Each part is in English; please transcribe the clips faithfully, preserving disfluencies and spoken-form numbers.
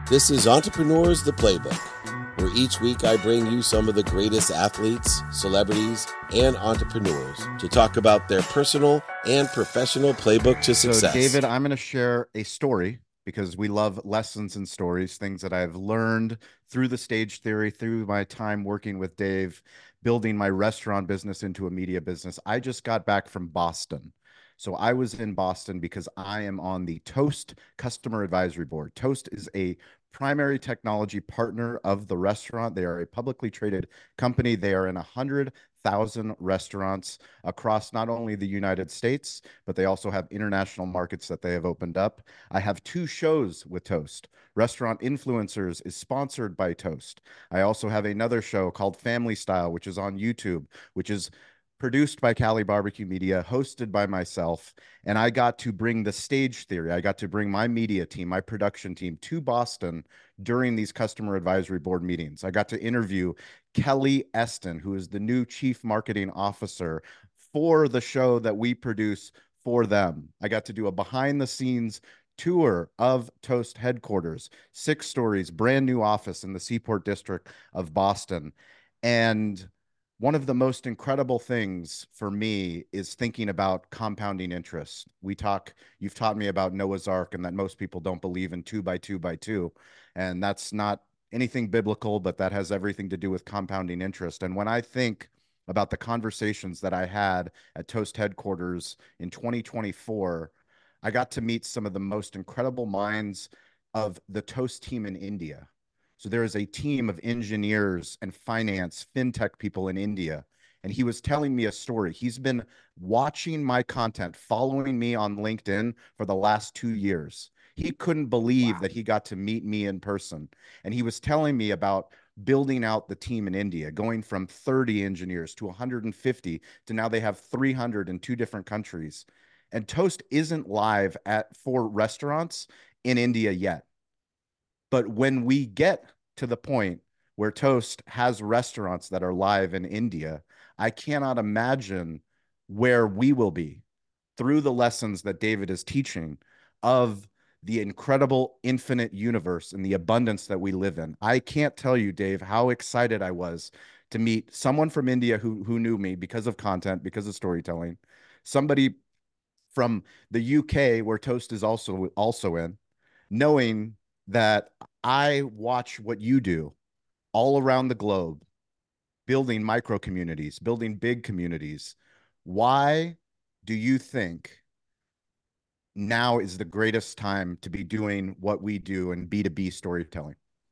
This is Entrepreneurs the Playbook, where each week I bring you some of the greatest athletes, celebrities, and entrepreneurs to talk about their personal and professional playbook to success. So, David, I'm going to share a story because we love lessons and stories, things that I've learned through the stage theory, through my time working with Dave, building my restaurant business into a media business. I just got back from Boston. So I was in Boston because I am on the Toast Customer Advisory Board. Toast is a primary technology partner of the restaurant. They are a publicly traded company. They are in one hundred thousand restaurants across not only the United States, but they also have international markets that they have opened up. I have two shows with Toast. Restaurant Influencers is sponsored by Toast. I also have another show called Family Style, which is on YouTube, which is produced by Cali Barbecue Media, hosted by myself, and I got to bring the stage theory. I got to bring my media team, my production team to Boston during these customer advisory board meetings. I got to interview Kelly Eston, who is the new chief marketing officer for the show that we produce for them. I got to do a behind the scenes tour of Toast headquarters, six stories, brand new office in the Seaport District of Boston. And one of the most incredible things for me is thinking about compounding interest. We talk, you've taught me about Noah's Ark and that most people don't believe in two by two by two. And that's not anything biblical, but that has everything to do with compounding interest. And when I think about the conversations that I had at Toast headquarters in twenty twenty-four, I got to meet some of the most incredible minds of the Toast team in India. So there is a team of engineers and finance, fintech people in India. And he was telling me a story. He's been watching my content, following me on LinkedIn for the last two years. He couldn't believe wow. that he got to meet me in person. And he was telling me about building out the team in India, going from thirty engineers to one hundred fifty to now they have three hundred in two different countries. And Toast isn't live at for restaurants in India yet. But when we get to the point where Toast has restaurants that are live in India, I cannot imagine where we will be through the lessons that David is teaching of the incredible infinite universe and the abundance that we live in. I can't tell you, Dave, how excited I was to meet someone from India who, who knew me because of content, because of storytelling, somebody from the U K where Toast is also, also in, knowing that I watch what you do all around the globe, building micro communities, building big communities. Why do you think now is the greatest time to be doing what we do in B two B storytelling?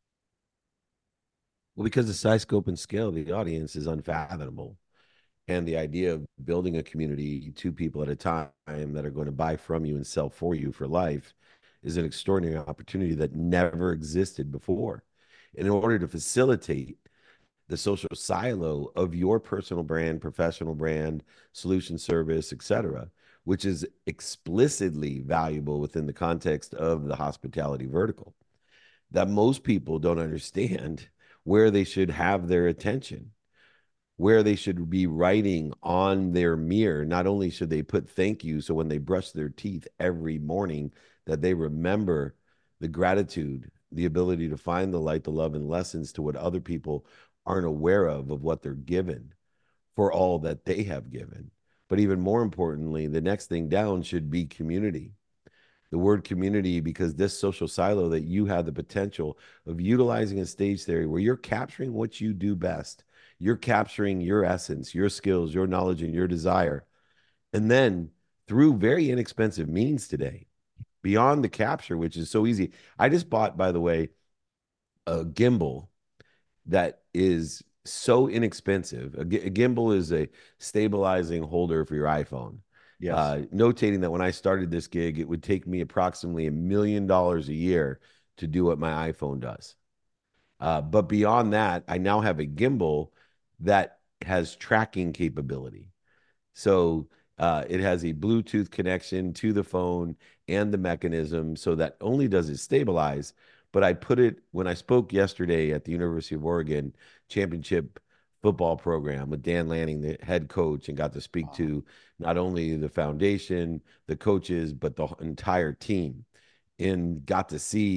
Well, because the size, scope, and scale of the audience is unfathomable. And the idea of building a community, two people at a time that are going to buy from you and sell for you for life is an extraordinary opportunity that never existed before. And in order to facilitate the social silo of your personal brand, professional brand, solution service, et cetera, which is explicitly valuable within the context of the hospitality vertical, that most people don't understand where they should have their attention, where they should be writing on their mirror. Not only should they put thank you, so when they brush their teeth every morning, that they remember the gratitude, the ability to find the light, the love, and lessons to what other people aren't aware of, of what they're given for all that they have given. But even more importantly, the next thing down should be community. The word community, because this social silo that you have the potential of utilizing a stage theory where you're capturing what you do best, you're capturing your essence, your skills, your knowledge, and your desire. And then through very inexpensive means today, beyond the capture, which is so easy. I just bought, by the way, a gimbal that is so inexpensive. A, a gimbal is a stabilizing holder for your iPhone. Yes. Uh, notating that when I started this gig, it would take me approximately a million dollars a year to do what my iPhone does. Uh, but beyond that, I now have a gimbal that has tracking capability. So uh, it has a Bluetooth connection to the phone and the mechanism, so that only does it stabilize, but I put it, when I spoke yesterday at the University of Oregon championship football program with Dan Lanning, the head coach, and got to speak Wow. to not only the foundation, the coaches, but the entire team, and got to see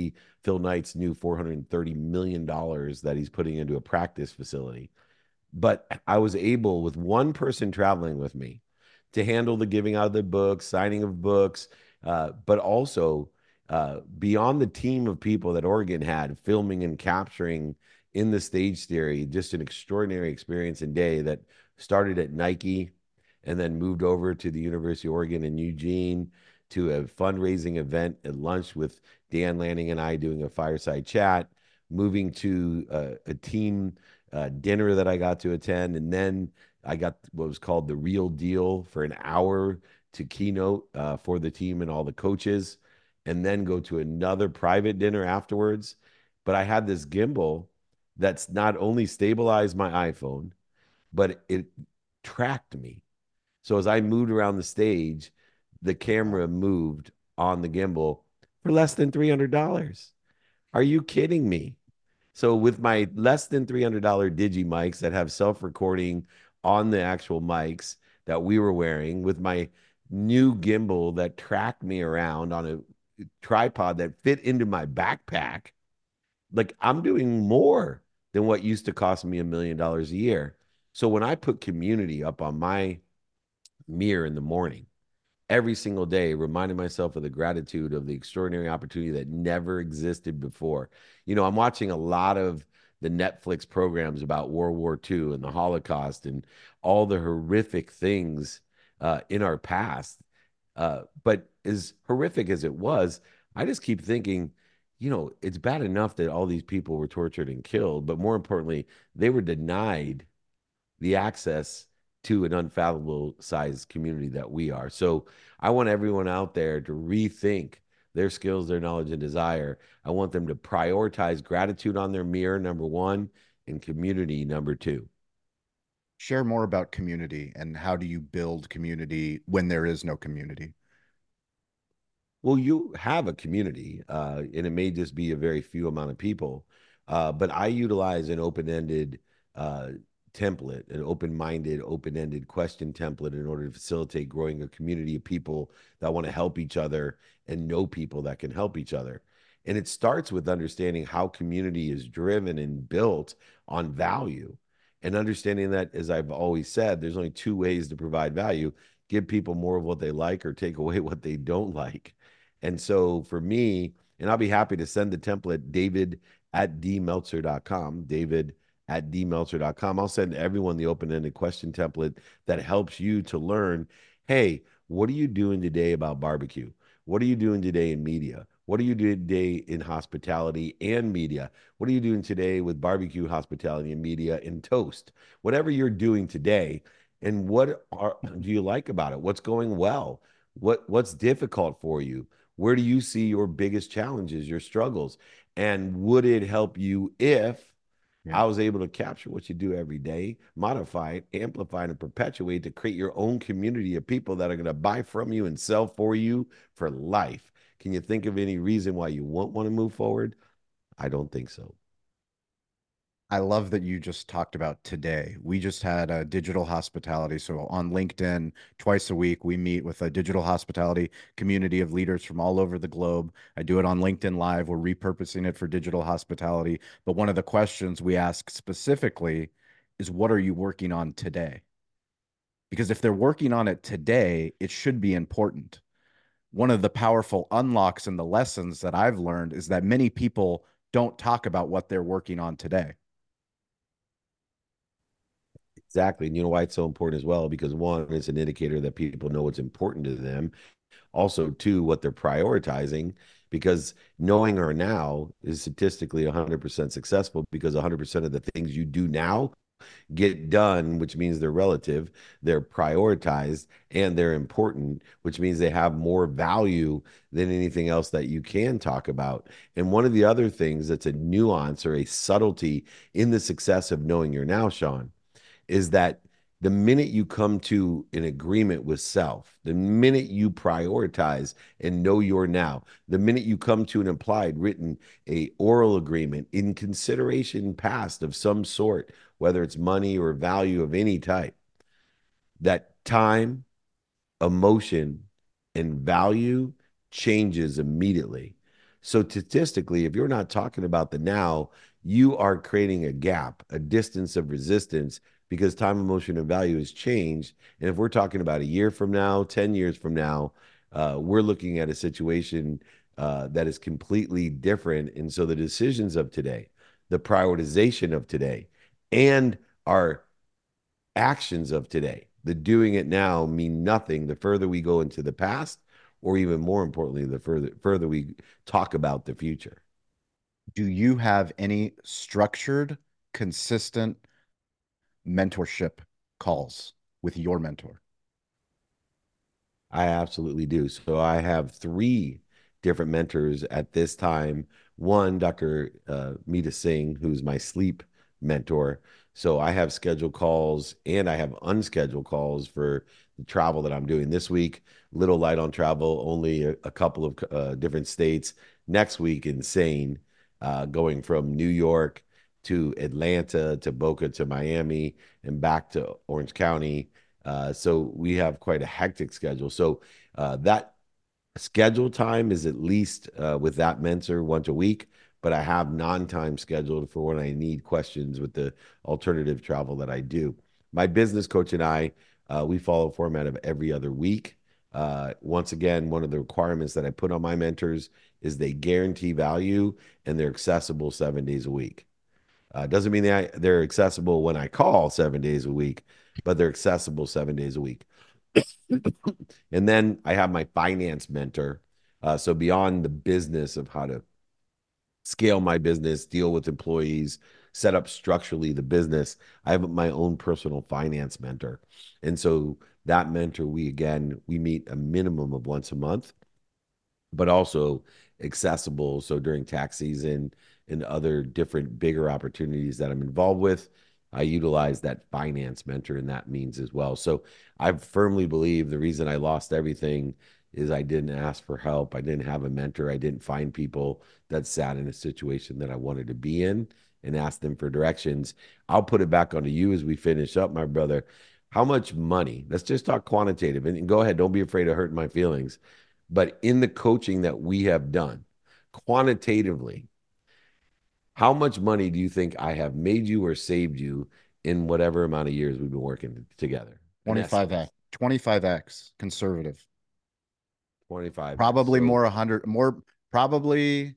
Phil Knight's new four hundred thirty million dollars that he's putting into a practice facility. But I was able, with one person traveling with me, to handle the giving out of the books, signing of books, uh, but also uh, beyond the team of people that Oregon had filming and capturing in the stage theory, just an extraordinary experience and day that started at Nike and then moved over to the University of Oregon in Eugene to a fundraising event at lunch with Dan Lanning and I doing a fireside chat, moving to uh, a team uh, dinner that I got to attend, and then I got what was called the Real Deal for an hour to keynote uh, for the team and all the coaches, and then go to another private dinner afterwards. But I had this gimbal that's not only stabilized my iPhone, but it tracked me. So as I moved around the stage, the camera moved on the gimbal for less than three hundred dollars. Are you kidding me? So with my less than three hundred dollars Digi mics that have self-recording on the actual mics that we were wearing, with my new gimbal that tracked me around on a tripod that fit into my backpack, like I'm doing more than what used to cost me a million dollars a year. So when I put community up on my mirror in the morning, every single day, reminding myself of the gratitude of the extraordinary opportunity that never existed before. You know, I'm watching a lot of the Netflix programs about World War Two and the Holocaust and all the horrific things uh, in our past. Uh, but as horrific as it was, I just keep thinking, you know, it's bad enough that all these people were tortured and killed, but more importantly, they were denied the access to an unfathomable size community that we are. So I want everyone out there to rethink their skills, their knowledge, and desire. I want them to prioritize gratitude on their mirror, number one, and community, number two. Share more about community and how do you build community when there is no community? Well, you have a community, uh, and it may just be a very few amount of people, uh, but I utilize an open-ended uh, template, an open-minded, open-ended question template in order to facilitate growing a community of people that want to help each other and know people that can help each other. And it starts with understanding how community is driven and built on value, and understanding that, as I've always said, there's only two ways to provide value: give people more of what they like or take away what they don't like. And so for me, and I'll be happy to send the template, David at d meltzer dot com, David at d meltzer dot com. I'll send everyone the open-ended question template that helps you to learn, hey, what are you doing today about barbecue? What are you doing today in media? What are you doing today in hospitality and media? What are you doing today with barbecue, hospitality, and media and toast? Whatever you're doing today, and what are, do you like about it? What's going well? What what's difficult for you? Where do you see your biggest challenges, your struggles? And would it help you if Yeah. I was able to capture what you do every day, modify it, amplify it, and perpetuate to create your own community of people that are going to buy from you and sell for you for life? Can you think of any reason why you won't want to move forward? I don't think so. I love that you just talked about today. We just had a digital hospitality. So on LinkedIn, twice a week, we meet with a digital hospitality community of leaders from all over the globe. I do it on LinkedIn Live. We're repurposing it for digital hospitality. But one of the questions we ask specifically is, what are you working on today? Because if they're working on it today, it should be important. One of the powerful unlocks and the lessons that I've learned is that many people don't talk about what they're working on today. Exactly. And you know why it's so important as well? Because one, it's an indicator that people know what's important to them. Also, two, what they're prioritizing, because knowing or now is statistically one hundred percent successful because one hundred percent of the things you do now get done, which means they're relative, they're prioritized, and they're important, which means they have more value than anything else that you can talk about. And one of the other things that's a nuance or a subtlety in the success of knowing your now, Sean, is that the minute you come to an agreement with self, the minute you prioritize and know your now, the minute you come to an implied, written, a oral agreement in consideration past of some sort, whether it's money or value of any type, that time, emotion, and value changes immediately. So statistically, if you're not talking about the now, you are creating a gap, a distance of resistance because time, emotion, and value has changed. And if we're talking about a year from now, ten years from now, uh, we're looking at a situation uh, that is completely different. And so the decisions of today, the prioritization of today, and our actions of today, the doing it now, mean nothing the further we go into the past, or even more importantly, the further further we talk about the future. Do you have any structured, consistent mentorship calls with your mentor? I absolutely do. So I have three different mentors at this time. One, Doctor Uh, Meeta Singh, who's my sleep mentor. So I have scheduled calls and I have unscheduled calls for the travel that I'm doing this week. Little light on travel, only a, a couple of uh, different states. Next week, insane, uh, going from New York to Atlanta to Boca to Miami and back to Orange County. Uh, so we have quite a hectic schedule. So uh, that schedule time is at least uh, with that mentor once a week, but I have non-time scheduled for when I need questions with the alternative travel that I do. My business coach and I, uh, we follow a format of every other week. Uh, once again, one of the requirements that I put on my mentors is they guarantee value and they're accessible seven days a week. Uh, doesn't mean they, they're accessible when I call seven days a week, but they're accessible seven days a week. And then I have my finance mentor. Uh, so beyond the business of how to scale my business, deal with employees, set up structurally the business, I have my own personal finance mentor. And so that mentor, we again, we meet a minimum of once a month, but also accessible. So during tax season and other different bigger opportunities that I'm involved with, I utilize that finance mentor in that means as well. So I firmly believe the reason I lost everything is I didn't ask for help. I didn't have a mentor. I didn't find people that sat in a situation that I wanted to be in and ask them for directions. I'll put it back onto you as we finish up, my brother. How much money? Let's just talk quantitative and, and go ahead. Don't be afraid of hurting my feelings. But in the coaching that we have done, quantitatively, how much money do you think I have made you or saved you in whatever amount of years we've been working together? An twenty-five x, estimate, twenty-five x conservative. twenty-five x. Probably So more one hundred, more, probably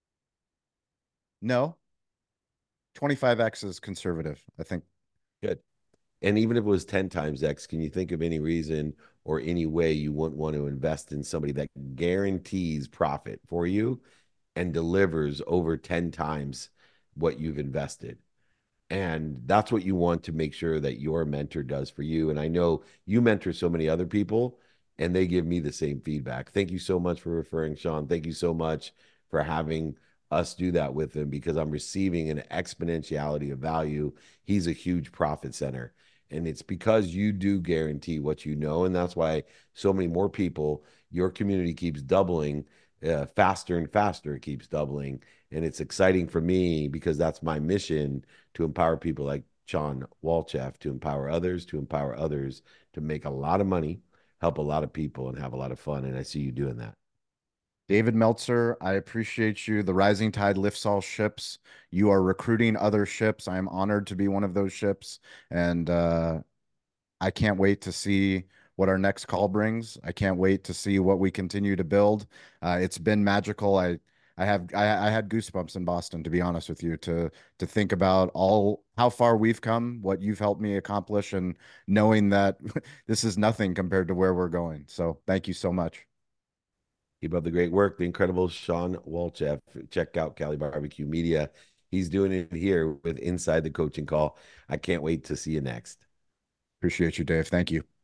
no, twenty-five x is conservative, I think. good. And even if it was ten times X, can you think of any reason or any way you wouldn't want to invest in somebody that guarantees profit for you and delivers over ten times what you've invested? And that's what you want to make sure that your mentor does for you. And I know you mentor so many other people, and they give me the same feedback. Thank you so much for referring, Sean. Thank you so much for having us do that with him because I'm receiving an exponentiality of value. He's a huge profit center. And it's because you do guarantee what you know. And that's why so many more people, your community keeps doubling uh, faster and faster. It keeps doubling. And it's exciting for me because that's my mission to empower people like Sean Walchef, to empower others, to empower others to make a lot of money, help a lot of people, and have a lot of fun. And I see you doing that. David Meltzer, I appreciate you. The rising tide lifts all ships. You are recruiting other ships. I am honored to be one of those ships. And uh, I can't wait to see what our next call brings. I can't wait to see what we continue to build. Uh, it's been magical. I I have I, I had goosebumps in Boston, to be honest with you, to to think about all how far we've come, what you've helped me accomplish, and knowing that this is nothing compared to where we're going. So thank you so much. Keep up the great work. The incredible Sean Walchef. Check out Cali Barbecue Media. He's doing it here with Inside the Coaching Call. I can't wait to see you next. Appreciate you, Dave. Thank you.